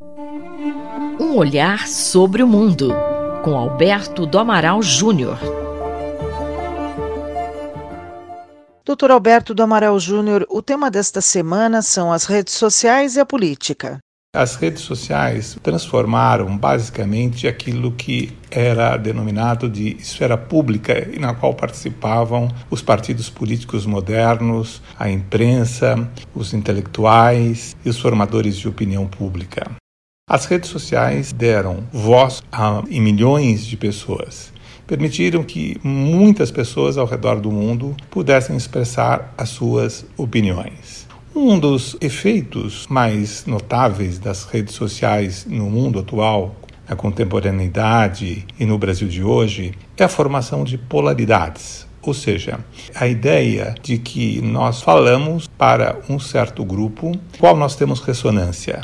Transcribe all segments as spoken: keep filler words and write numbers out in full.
Um olhar sobre o mundo, com Alberto do Amaral Júnior. doutor Alberto do Amaral Júnior, o tema desta semana são as redes sociais e a política. As redes sociais transformaram basicamente aquilo que era denominado de esfera pública e na qual participavam os partidos políticos modernos, a imprensa, os intelectuais e os formadores de opinião pública. As redes sociais deram voz a milhões de pessoas. Permitiram que muitas pessoas ao redor do mundo pudessem expressar as suas opiniões. Um dos efeitos mais notáveis das redes sociais no mundo atual, na contemporaneidade e no Brasil de hoje, é a formação de polaridades. Ou seja, a ideia de que nós falamos para um certo grupo, qual nós temos ressonância.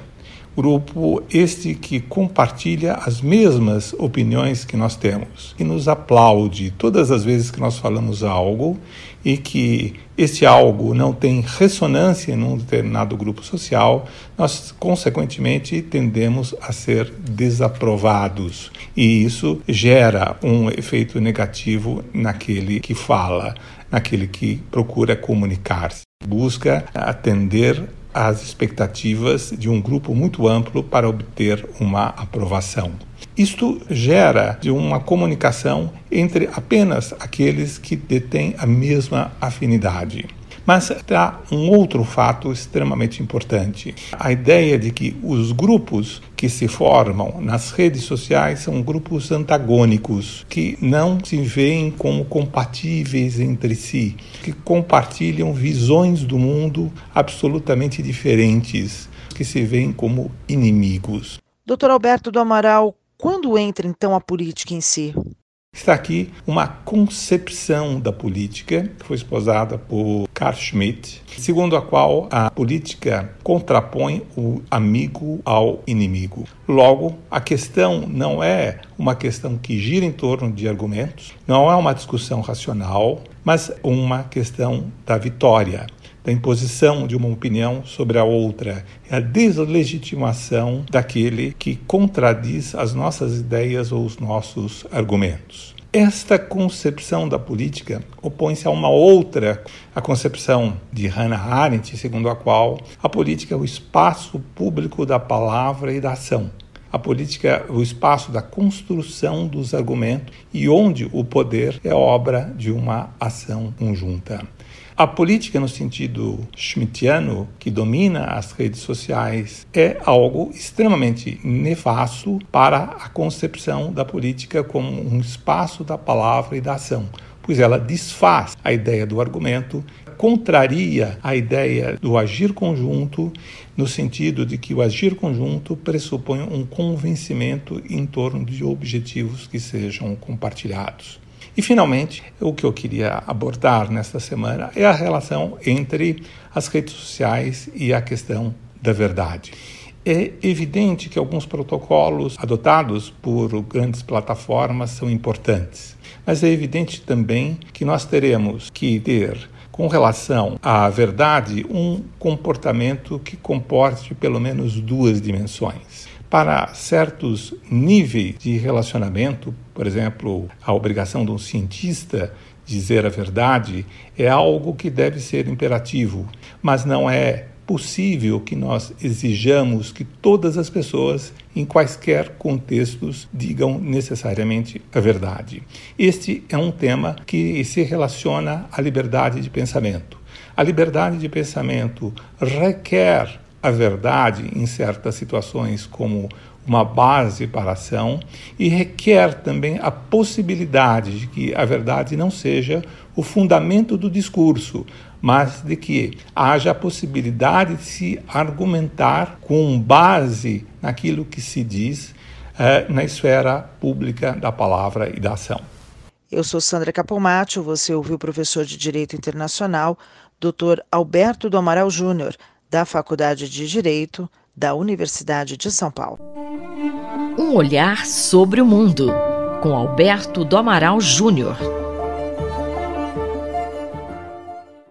Grupo este que compartilha as mesmas opiniões que nós temos, que nos aplaude todas as vezes que nós falamos algo e que esse algo não tem ressonância em um determinado grupo social, nós, consequentemente, tendemos a ser desaprovados. E isso gera um efeito negativo naquele que fala, naquele que procura comunicar-se, busca atender às expectativas de um grupo muito amplo para obter uma aprovação. Isto gera de uma comunicação entre apenas aqueles que detêm a mesma afinidade. Mas há um outro fato extremamente importante. A ideia de que os grupos que se formam nas redes sociais são grupos antagônicos, que não se veem como compatíveis entre si, que compartilham visões do mundo absolutamente diferentes, que se veem como inimigos. doutor Alberto do Amaral, quando entra então a política em si? Está aqui uma concepção da política que foi esposada por Carl Schmitt, segundo a qual a política contrapõe o amigo ao inimigo. Logo, a questão não é uma questão que gira em torno de argumentos, não é uma discussão racional, mas uma questão da vitória, da imposição de uma opinião sobre a outra, a deslegitimação daquele que contradiz as nossas ideias ou os nossos argumentos. Esta concepção da política opõe-se a uma outra, a concepção de Hannah Arendt, segundo a qual a política é o espaço público da palavra e da ação. A política é o espaço da construção dos argumentos e onde o poder é obra de uma ação conjunta. A política, no sentido schmittiano, que domina as redes sociais, é algo extremamente nefasto para a concepção da política como um espaço da palavra e da ação, pois ela desfaz a ideia do argumento, contraria a ideia do agir conjunto, no sentido de que o agir conjunto pressupõe um convencimento em torno de objetivos que sejam compartilhados. E, finalmente, o que eu queria abordar nesta semana é a relação entre as redes sociais e a questão da verdade. É evidente que alguns protocolos adotados por grandes plataformas são importantes, mas é evidente também que nós teremos que ter, com relação à verdade, um comportamento que comporte pelo menos duas dimensões. Para certos níveis de relacionamento, por exemplo, a obrigação de um cientista dizer a verdade é algo que deve ser imperativo, mas não é possível que nós exijamos que todas as pessoas, em quaisquer contextos, digam necessariamente a verdade. Este é um tema que se relaciona à liberdade de pensamento. A liberdade de pensamento requer a verdade em certas situações como uma base para a ação e requer também a possibilidade de que a verdade não seja o fundamento do discurso, mas de que haja a possibilidade de se argumentar com base naquilo que se diz eh, na esfera pública da palavra e da ação. Eu sou Sandra Capomatto, você ouviu o professor de Direito Internacional, doutor Alberto do Amaral Júnior, da Faculdade de Direito da Universidade de São Paulo. Um olhar sobre o mundo, com Alberto do Amaral Júnior.